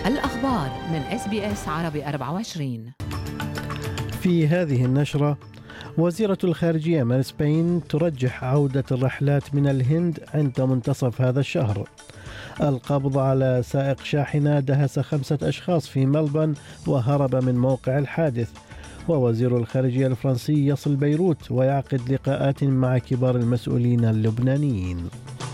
الأخبار من SBS عربي 24. في هذه النشرة، وزيرة الخارجية ماريس باين ترجح عودة الرحلات من الهند عند منتصف هذا الشهر. القبض على سائق شاحنة دهس 5 أشخاص في ملبورن وهرب من موقع الحادث. ووزير الخارجية الفرنسي يصل بيروت ويعقد لقاءات مع كبار المسؤولين اللبنانيين.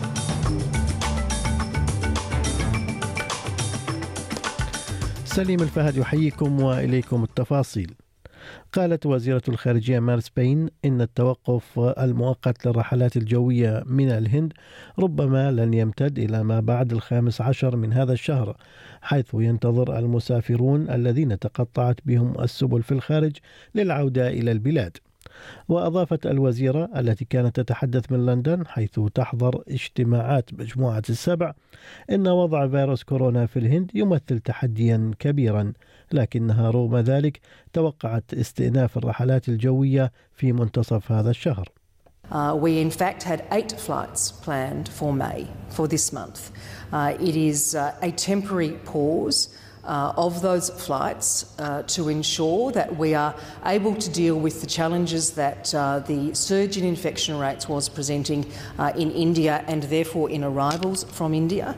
سليم الفهد يحييكم وإليكم التفاصيل. قالت وزيرة الخارجية ماريس باين إن التوقف المؤقت للرحلات الجوية من الهند ربما لن يمتد إلى ما بعد 15 من هذا الشهر، حيث ينتظر المسافرون الذين تقطعت بهم السبل في الخارج للعودة إلى البلاد. وأضافت الوزيرة التي كانت تتحدث من لندن حيث تحضر اجتماعات مجموعة السبع إن وضع فيروس كورونا في الهند يمثل تحديا كبيرا، لكنها رغم ذلك توقعت استئناف الرحلات الجوية في منتصف هذا الشهر. We in fact had 8 flights planned for May, for this month. It is a temporary pause of those flights to ensure that we are able to deal with the challenges that the surge in infection rates was presenting in India and therefore in arrivals from India.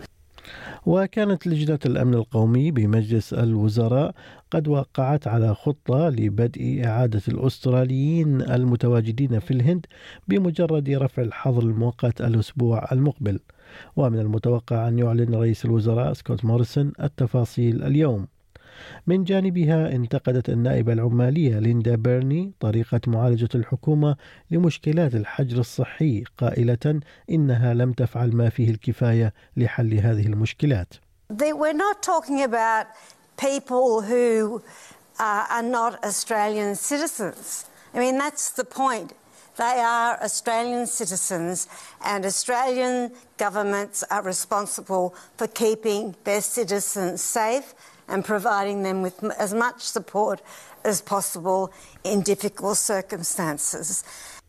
وكانت لجنة الأمن القومي بمجلس الوزراء قد وقعت على خطة لبدء إعادة الأستراليين المتواجدين في الهند بمجرد رفع الحظر المؤقت الأسبوع المقبل. ومن المتوقع أن يعلن رئيس الوزراء سكوت موريسون التفاصيل اليوم. من جانبها انتقدت النائبة العمالية ليندا بيرني طريقة معالجة الحكومة لمشكلات الحجر الصحي، قائلة إنها لم تفعل ما فيه الكفاية لحل هذه المشكلات. We're not talking about people who are not Australian citizens. I mean, that's the point. They are Australian citizens and Australian governments are responsible for keeping their citizens safe and providing them with as much support as possible in difficult circumstances.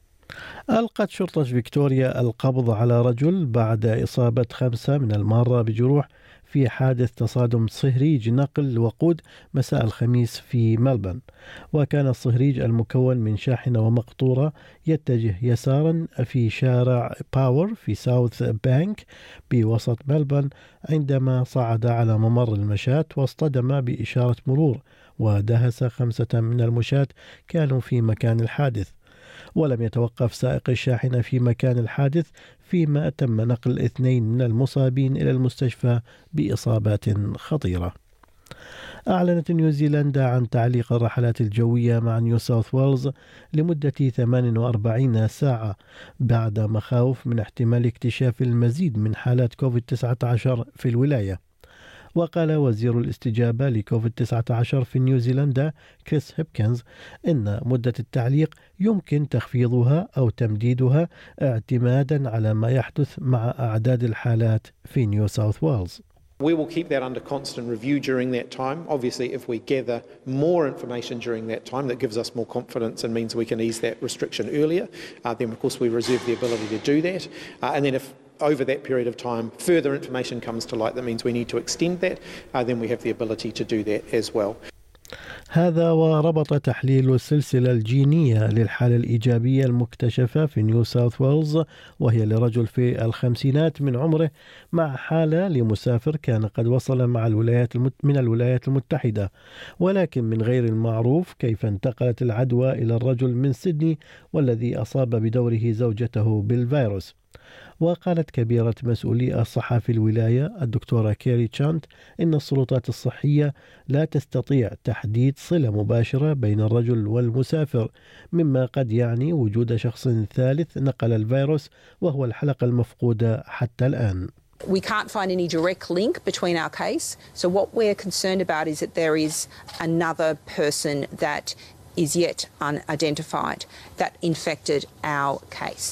ألقت شرطة فيكتوريا القبض على رجل بعد إصابة 5 من المارة بجروح في حادث تصادم صهريج نقل وقود مساء الخميس في ملبورن. وكان الصهريج المكون من شاحنة ومقطورة يتجه يسارا في شارع باور في ساوث بانك بوسط ملبورن عندما صعد على ممر المشاة واصطدم بإشارة مرور ودهس 5 من المشاة كانوا في مكان الحادث. ولم يتوقف سائق الشاحنة في مكان الحادث، فيما تم نقل 2 من المصابين إلى المستشفى بإصابات خطيرة. أعلنت نيوزيلندا عن تعليق الرحلات الجوية مع نيو ساوث ويلز لمدة 48 ساعة بعد مخاوف من احتمال اكتشاف المزيد من حالات كوفيد-19 في الولاية. وقال وزير الاستجابة لكوفيد-19 في نيوزيلندا كريس هيبكنز إن مدة التعليق يمكن تخفيضها أو تمديدها اعتمادا على ما يحدث مع أعداد الحالات في نيو ساوث ويلز. We will keep that under constant review during that time. Obviously, if we gather more information during that time that gives us more confidence and means we can ease that restriction earlier, then of course we reserve the ability to do that. And then if over that period of time further information comes to light that means we need to extend that, then we have the ability to do that as well. هذا وربط تحليل السلسلة الجينية للحالة الإيجابية المكتشفة في نيو ساوث ويلز وهي لرجل في الخمسينات من عمره مع حالة لمسافر كان قد وصل مع من الولايات المتحدة، ولكن من غير المعروف كيف انتقلت العدوى إلى الرجل من سيدني والذي أصاب بدوره زوجته بالفيروس. وقالت كبيرة مسؤولي الصحة في الولاية الدكتورة كيري تشانت إن السلطات الصحية لا تستطيع تحديد صلة مباشرة بين الرجل والمسافر، مما قد يعني وجود شخص ثالث نقل الفيروس وهو الحلقة المفقودة حتى الآن. We can't find any direct link between our case. So what we're concerned about is that there is another person that is yet unidentified that infected our case.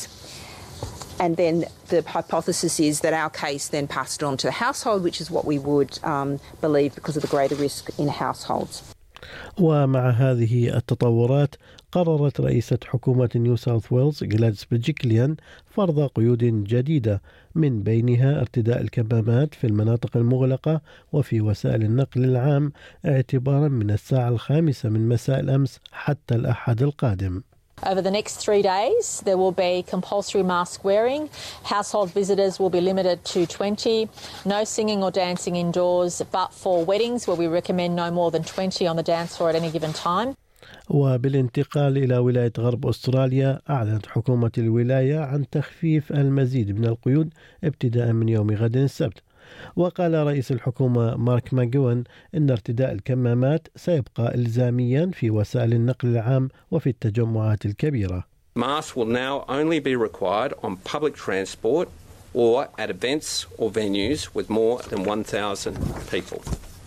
And then the hypothesis is that our case then passed it on to the household, which is what we would believe because of the greater risk in households. ومع هذه التطورات قررت رئيسة حكومة نيو ساوث ويلز غلاديس برجيكليان فرض قيود جديدة، من بينها ارتداء الكمامات في المناطق المغلقة وفي وسائل النقل العام اعتبارا من الساعة 5 من مساء الأمس حتى الأحد القادم. Over the next 3 days, there will be compulsory mask wearing. Household visitors will be limited to 20. No singing or dancing indoors, but for weddings, where we recommend no more than 20 on the dance floor at any given time. وبالانتقال إلى ولاية غرب أستراليا، أعلنت حكومة الولاية عن تخفيف المزيد من القيود ابتداء من يوم غد السبت. وقال رئيس الحكومة مارك ماجوين إن ارتداء الكمامات سيبقى إلزاميا في وسائل النقل العام وفي التجمعات الكبيرة. Masks will now only be required on public transport or at events or venues with more than 1,000 people,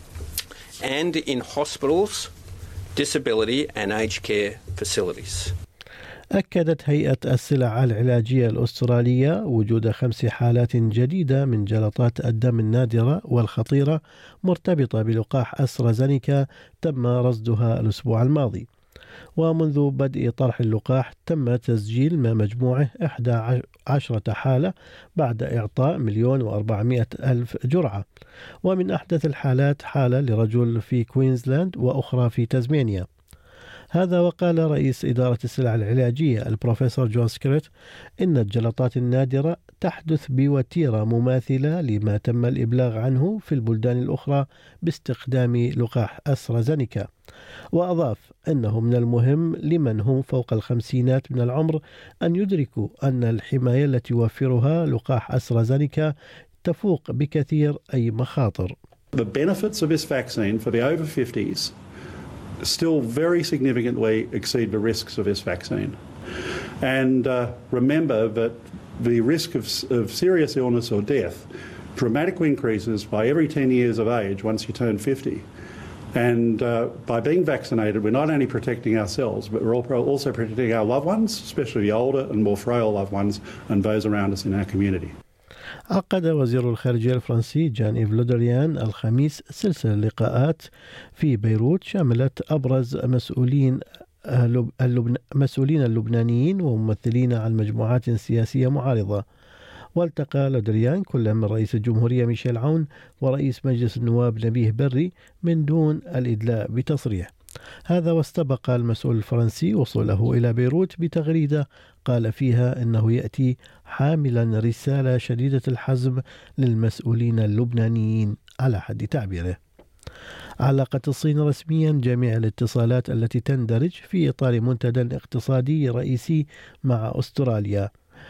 and in hospitals, disability and aged care facilities. أكدت هيئة السلع العلاجية الأسترالية وجود 5 حالات جديدة من جلطات الدم النادرة والخطيرة مرتبطة بلقاح أسترازينيكا تم رصدها الأسبوع الماضي. ومنذ بدء طرح اللقاح تم تسجيل ما مجموعه 11 حالة بعد إعطاء 1,400,000 جرعة. ومن أحدث الحالات حالة لرجل في كوينزلاند وأخرى في تزمانيا. هذا وقال رئيس إدارة السلع العلاجية البروفيسور جون سكريت إن الجلطات النادرة تحدث بوتيرة مماثلة لما تم الإبلاغ عنه في البلدان الأخرى باستخدام لقاح أسترازينيكا. وأضاف أنه من المهم لمن هم فوق 50 من العمر أن يدركوا أن الحماية التي يوفرها لقاح أسترازينيكا تفوق بكثير أي مخاطر. The benefits of this vaccine for the over 50s still very significantly exceed the risks of this vaccine. And remember that the risk of serious illness or death dramatically increases by every 10 years of age once you turn 50. And by being vaccinated, we're not only protecting ourselves, but we're also protecting our loved ones, especially the older and more frail loved ones and those around us in our community. عقد وزير الخارجية الفرنسي جان إيف لودريان الخميس سلسلة لقاءات في بيروت شملت أبرز مسؤولين اللبنانيين وممثلين عن مجموعات سياسية معارضة. والتقى لودريان كل من رئيس الجمهورية ميشيل عون ورئيس مجلس النواب نبيه بري من دون الإدلاء بتصريح. هذا واستبق المسؤول الفرنسي وصوله إلى بيروت بتغريدة قال فيها إنه يأتي حاملا رسالة شديدة الحزم للمسؤولين اللبنانيين على حد تعبيره. علقت الصين رسميا جميع الاتصالات التي تندرج في إطار منتدى اقتصادي رئيسي مع أستراليا.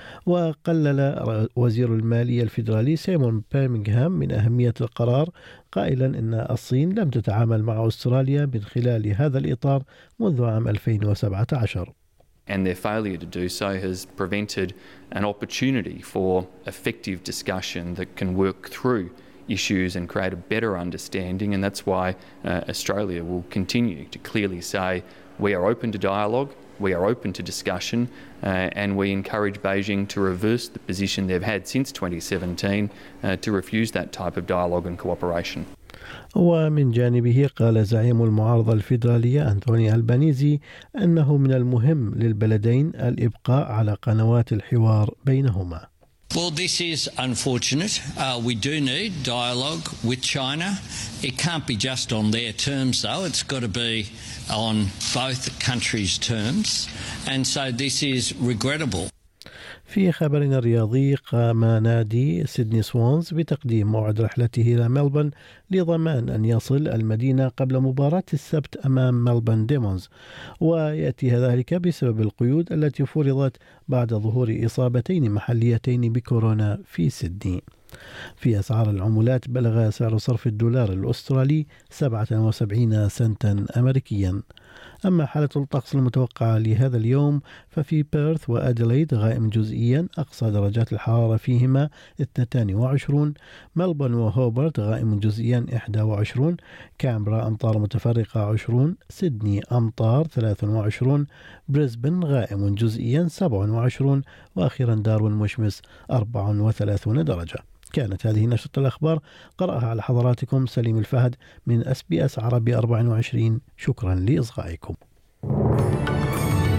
وقلل وزير المالية الفيدرالي سيمون بيرمينغهام من أهمية القرار قائلا إن الصين لم تتعامل مع أستراليا من خلال هذا الإطار منذ عام 2017. And their failure to do so has prevented an opportunity for effective discussion that can work through issues and create a better understanding, and that's why Australia will continue to clearly say we are open to dialogue, we are open to discussion, and we encourage Beijing to reverse the position they've had since 2017 to refuse that type of dialogue and cooperation. ومن جانبه قال زعيم المعارضة الفيدرالية أنتوني ألبانيزي أنه من المهم للبلدين الإبقاء على قنوات الحوار بينهما. Well, this is unfortunate. We do need dialogue with China. It can't be just on their terms, though. It's got to be on both countries' terms. And so this is regrettable. في خبرنا الرياضي قام نادي سيدني سوانز بتقديم موعد رحلته إلى ملبورن لضمان أن يصل المدينة قبل مباراة السبت أمام ملبورن ديمونز، ويأتي ذلك بسبب القيود التي فرضت بعد ظهور إصابتين محليتين بكورونا في سيدني. في أسعار العملات بلغ سعر صرف الدولار الأسترالي 77 سنتا أمريكيا. أما حالة الطقس المتوقعة لهذا اليوم ففي بيرث وأديلايد غائم جزئيا أقصى درجات الحرارة فيهما 22، ملبورن وهوبرت غائم جزئيا 21، كامبرا أمطار متفرقة 20، سيدني أمطار 23، بريسبن غائم جزئيا 27، وأخيرا داروين مشمس 34 درجة. كانت هذه نشرة الأخبار قرأها على حضراتكم سليم الفهد من SBS عربي 24. شكرا لإصغائكم.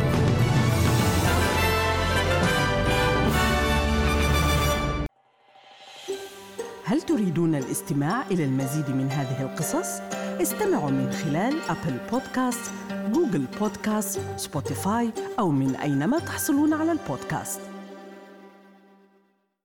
هل تريدون الاستماع إلى المزيد من هذه القصص؟ استمعوا من خلال أبل بودكاست، جوجل بودكاست، سبوتيفاي أو من أينما تحصلون على البودكاست.